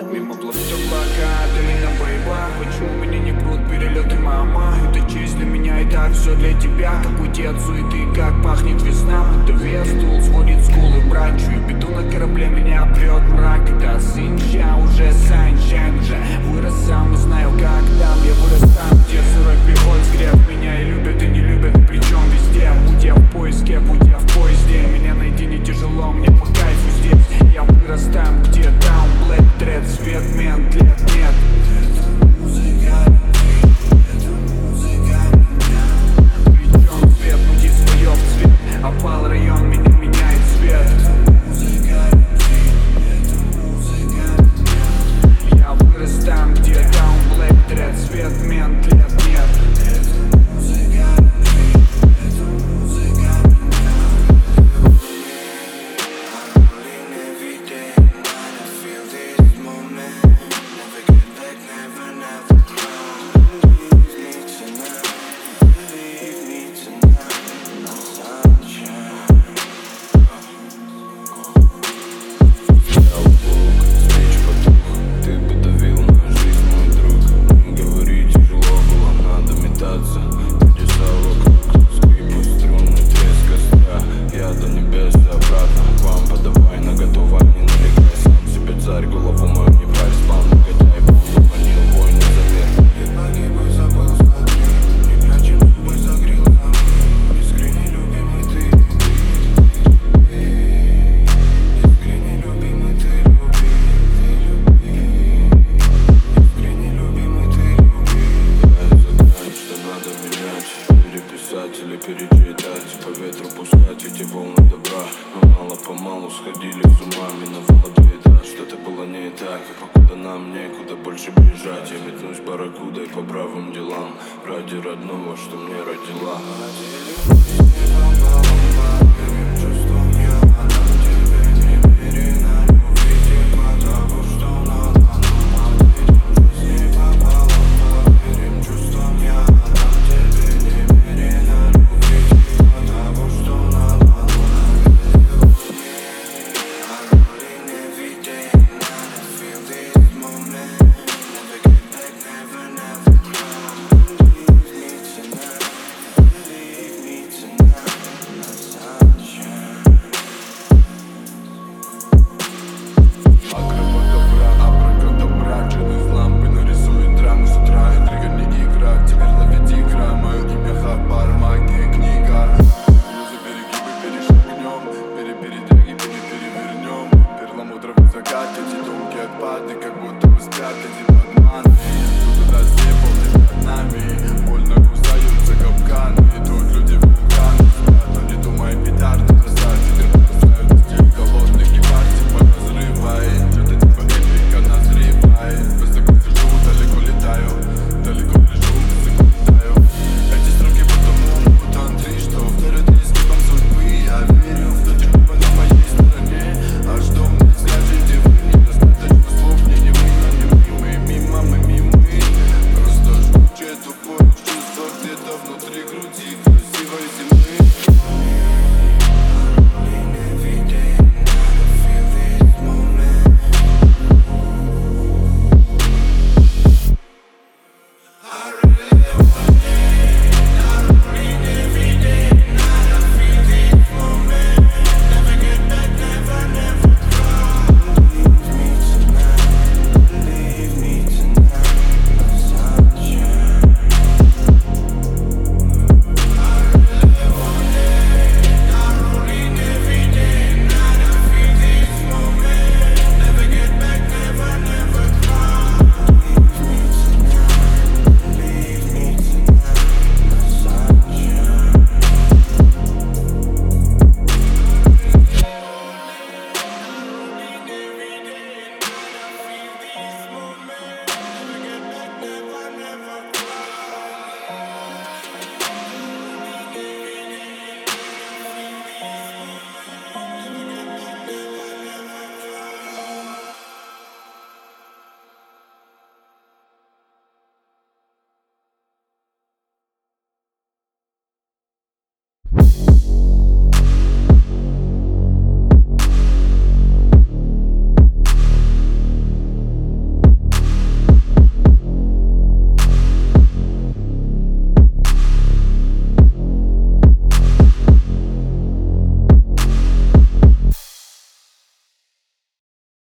Мимо плывут облака, долина боева. Почему меня не прут перелеты, мама? Это честь для меня и так все для тебя. Как уйти от суеты, как пахнет весна. Будто вес стул сводит скулы бранчу. И беду на корабле меня прет мрак. Когда синча уже санчайн уже вырос сам, не знаю как там. Я вырос там, где сырой приход сгреб меня и любят, и не любят, причем везде. Будь я в поиске, будь я в поезде. Меня найти не тяжело, мне по кайфу здесь. Я вырос там, где там Black Thread, свет, мент, лет нет. Причем свет, пути свое в цвет. Опал район, меня меняет цвет. Я вырос там, где там Black Thread, свет, мент, лет нет. Или перечитать, по ветру пускать эти волны добра. Но мало-помалу сходили с ума. Миновало 2 этажа, что-то было не так. И покуда нам некуда больше бежать, я метнусь барракудой по правым делам. Ради родного, что мне родила.